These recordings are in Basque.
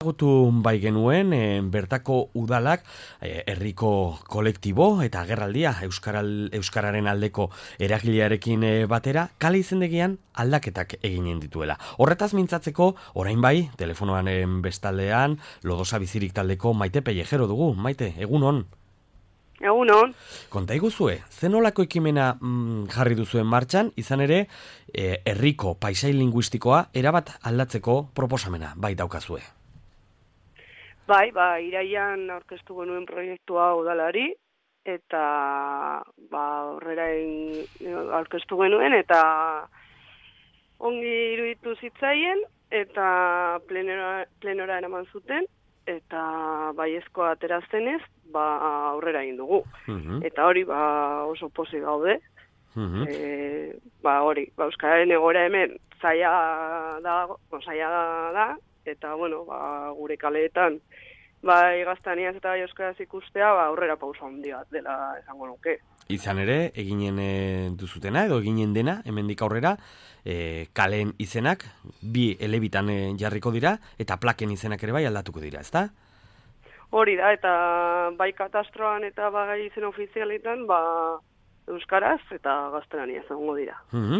Ezagutu bai genuen, bertako udalak, herriko kolektibo eta agerraldia euskararen aldeko eragilearekin batera, kale izendegian aldaketak eginen dituela. Horretaz mintzatzeko, orain bai, telefonoan bestaldean, Lodosa Bizirik taldeko Maite Pellejero dugu. Maite, egunon. Egunon. Konta iguzue, zenolako ekimena jarri duzuen martxan, izan ere, herriko paisai linguistikoa erabat aldatzeko proposamena, bai daukazue. Bai, iraian aurkeztu genuen proiektua udalari, eta horrela aurkeztu genuen, eta ongi iruditu zitzaien, eta plenora eraman zuten, eta baiezkoa aterazenez, aurrera egin dugu. Eta hori oso pozik gaude. Euskararen egoera hemen zaila da, eta gure kaleetan gaztaniaz eta euskaraz ikustea aurrera pauso handi bat dela esango nuke. Izan ere, eginen duzutena edo eginen dena, hemendik aurrera, kaleen izenak, bi elebitan jarriko dira, eta plaken izenak ere bai aldatuko dira, ezta? Hori da, eta bai katastroan eta bai izen ofizialetan, euskaraz eta gaztelaniaz egongo dira.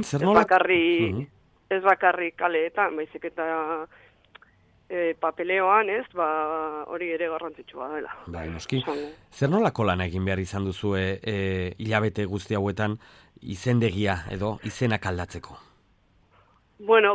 Ez bakarri kaleetan, baizik eta papeleoan, hori ere garrantzitsua dela. Bai, noski. Zer nolako lana egin behar izan duzue hilabete guzti hauetan izendegia edo izenak aldatzeko? Bueno,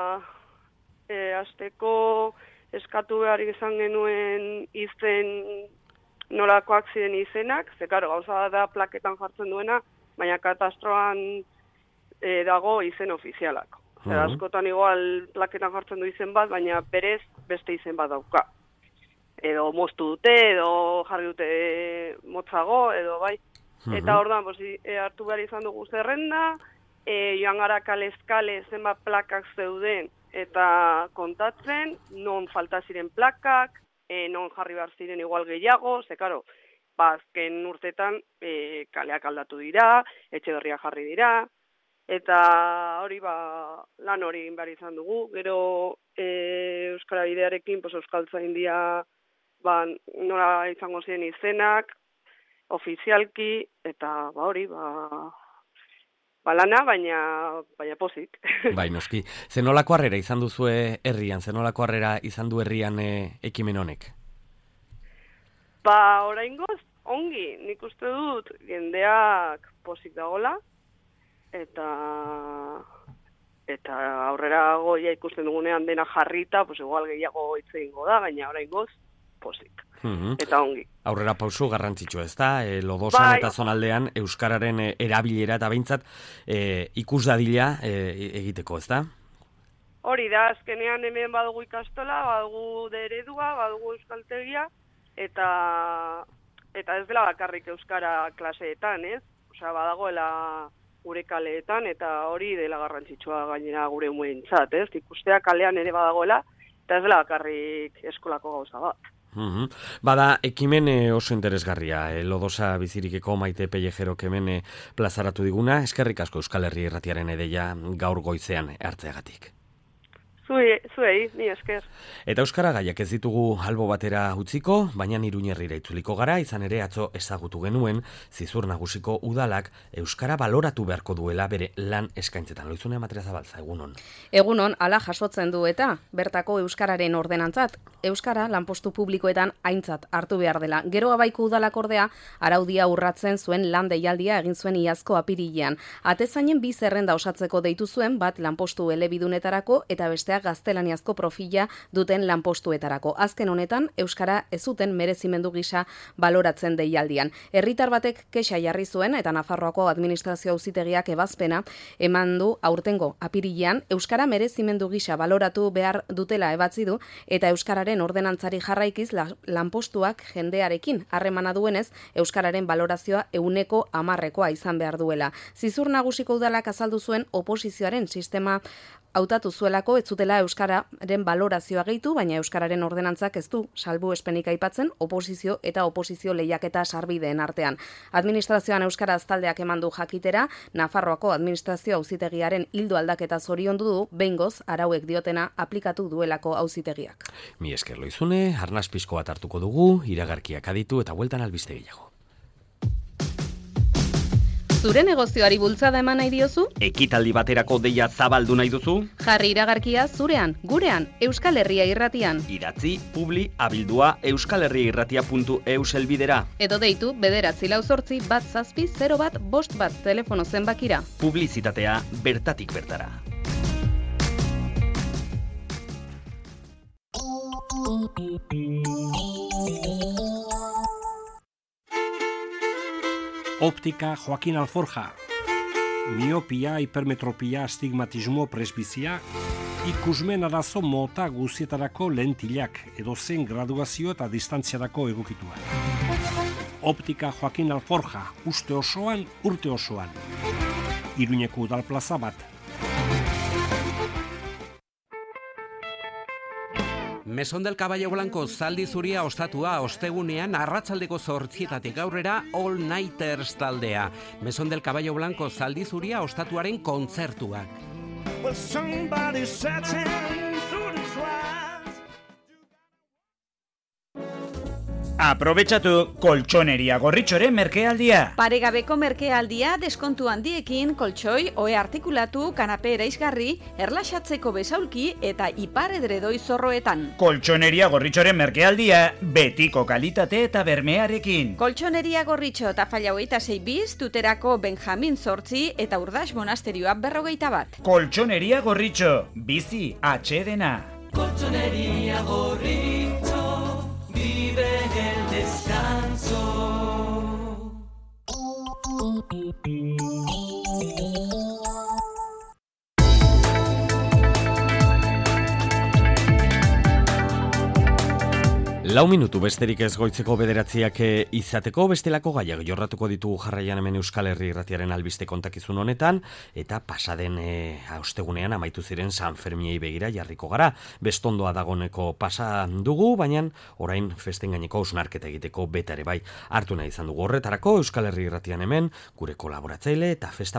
hasteko eskatu behar izan genuen izen nolakoak ziren izenak, ze karo, gauza da plaketan jartzen duena, baina katastroan dago izen ofizialak. Askotan igual plaketan jartzen du izen bat, baina berez beste izen bat dauka. Edo moztu dute, edo jarri dute motzago, edo bai. Eta orduan, hartu behar izan dugu zerrenda, joan gara kalez-kale zenbat plakak zeuden, eta kontatzen, non falta ziren plakak, non jarri behar ziren igual gehiago, ze karo, azken urtetan kaleak aldatu dira, etxe berria jarri dira, eta hori lan hori egin behar izan dugu. Gero Euskara Bidearekin Euskaltzaindia nola izango ziren izenak, ofizialki, eta hori lana, baina pozik. Bai, noski. Zenolako harrera izan duzue herrian, zenolako harrera izan du herrian ekimen honek? Oraingoz ongi, nik uste dut jendeak pozik dagola, eta aurrera goia ikusten dugunean dena jarrita, igual gehiago hitz egingo da, baina oraingoz pozik. Eta ongi. Aurrera pausu garrantzitsua, ez da? Lodosan eta zonaldean euskararen erabilera eta behintzat ikus dadila egiteko, ez da? Hori da, azkenean hemen badugu ikastola, badugu eredua, badugu euskaltegia, eta ez dela bakarrik euskara klaseetan, ez? Badagoela gure kaleetan, eta hori dela garrantzitsua gainera gure umuentzat, ez? Ikustea kalean ere badagoela, eta ez dela bakarrik eskolako gauza bat. Bada, ekimen oso interesgarria, Lodosa Bizirikeko Maite Pellejerok hemen plazaratu diguna, eskerrik asko Euskal Herri Irratiaren edeia gaur goizean hartzeagatik. Zuei, ni esker. Eta euskara gaiak ez ditugu albo batera utziko, baina Iruñerrira itzuliko gara, izan ere atzo ezagutu genuen Zizur Nagusiko udalak euskara baloratu beharko duela bere lan eskaintzetan. Loizune Amatria Zabalza, egunon. Egunon, hala jasotzen du eta bertako euskararen ordenantzat, euskara lanpostu publikoetan aintzat hartu behar dela. Gero Abaiko udalak ordea araudia urratzen zuen lan deialdia egin zuen iazko apirilean. Atezainen bi zerrenda osatzeko deitu zuen, bat lanpostu elebidunetarako eta bestea gaztelaniazko profila duten lanpostuetarako. Azken honetan, euskara ez zuten merezimendu gisa baloratzen deialdian. Herritar batek kexa jarri zuen eta Nafarroako administrazio auzitegiak ebazpena eman du aurtengo apirilean, euskara merezimendu gisa baloratu behar dutela ebatzi du eta euskararen ordenantzari jarraikiz lanpostuak jendearekin harremana duenez, euskararen balorazioa 100%koa izan behar duela. Zizur Nagusiko udalak azaldu zuen oposizioaren sistema Hautatu zuelako ez zutela euskararen balorazioa gehitu, baina euskararen ordenantzak ez du salbuespenik aipatzen oposizio eta oposizio lehiaketa sarbideen artean. Administrazioan euskaraz taldeak eman du jakitera, Nafarroako administrazio auzitegiaren ildo aldaketa zoriondu du, behingoz arauek diotena aplikatu duelako auzitegiak. Mi esker Loizune, arnaz pixko bat hartuko dugu, iragarkiak aditu eta bueltan albiste gehiago. Zure negozioari bultzada eman nahi diozu? Ekitaldi baterako deia zabaldu nahi duzu? Jarri iragarkia zurean, gurean, Euskal Herria Irratian. Idatzi, publi, abildua, euskalherriairratia.eus helbidera. Edo deitu 984-170-1 telefono zenbakira. Publizitatea bertatik bertara. Optika Joaquin Alforja. Miopia, hipermetropia, astigmatismo, presbizia, ikusmen arazo mota guzietarako lentilak, edozein graduazio eta distantziarako egokituak. Optika Joaquin Alforja, uste osoan, urte osoan. Iruñeko udalplaza bat. Mesón del Caballo Blanco zaldi zuria ostatua ostegunean arratsaldeko 8:00 aurrera All Nighters taldea. Mesón del Caballo Blanco zaldi zuria ostatuaren kontzertuak. Aprobetxatu koltsoneria gorritxoren merkealdia. Paregabeko merkealdia deskontu handiekin koltsoi, ohe artikulatu, kanape eraisgarri, erlaxatzeko besaulki eta ipar edredoi zorroetan. Koltsoneria gorritxoren merkealdia betiko kalitate eta bermearekin. Koltsoneria gorritxo eta Falla 26 bis, Tuterako Benjamin 8 eta Urdas monasterioa 41. Koltsoneria gorritxo, bizi atxedena. Koltsoneria gorritxo, vive el descanso. Lau minutu besterik ez goitzeko bederatziak izateko, bestelako gaiak jorratuko ditugu jarraian hemen Euskal Herri Irratiaren albiste kontakizun honetan, eta pasaden ostegunean amaitu ziren San Fermiei begira jarriko gara. Bestondoa dagoneko pasa dugu, baina orain festen gaineko hausnarketa egiteko beta ere bai hartu nahi izan dugu. Horretarako Euskal Herri Irratian hemen gure kolaboratzaile eta festa